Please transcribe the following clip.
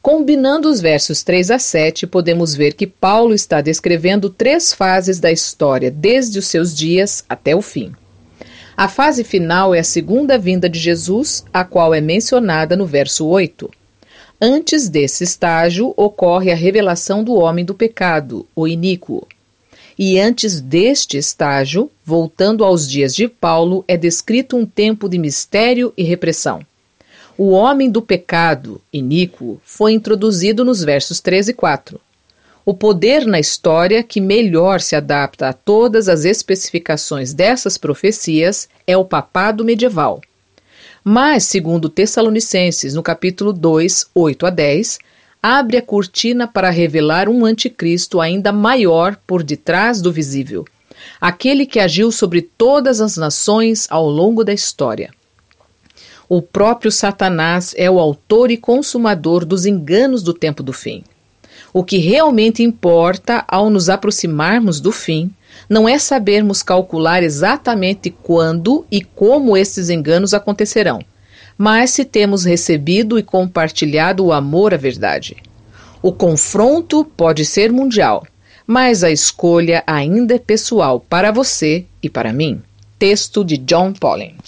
Combinando os versos 3 a 7, podemos ver que Paulo está descrevendo 3 fases da história, desde os seus dias até o fim. A fase final é a segunda vinda de Jesus, a qual é mencionada no verso 8. Antes desse estágio, ocorre a revelação do homem do pecado, o iníquo. E antes deste estágio, voltando aos dias de Paulo, é descrito um tempo de mistério e repressão. O homem do pecado, iníquo, foi introduzido nos versos 3 e 4. O poder na história que melhor se adapta a todas as especificações dessas profecias é o papado medieval. Mas, segundo Tessalonicenses, no capítulo 2, 8 a 10, abre a cortina para revelar um anticristo ainda maior por detrás do visível, aquele que agiu sobre todas as nações ao longo da história. O próprio Satanás é o autor e consumador dos enganos do tempo do fim. O que realmente importa ao nos aproximarmos do fim não é sabermos calcular exatamente quando e como esses enganos acontecerão, mas se temos recebido e compartilhado o amor à verdade. O confronto pode ser mundial, mas a escolha ainda é pessoal para você e para mim. Texto de John Pauling.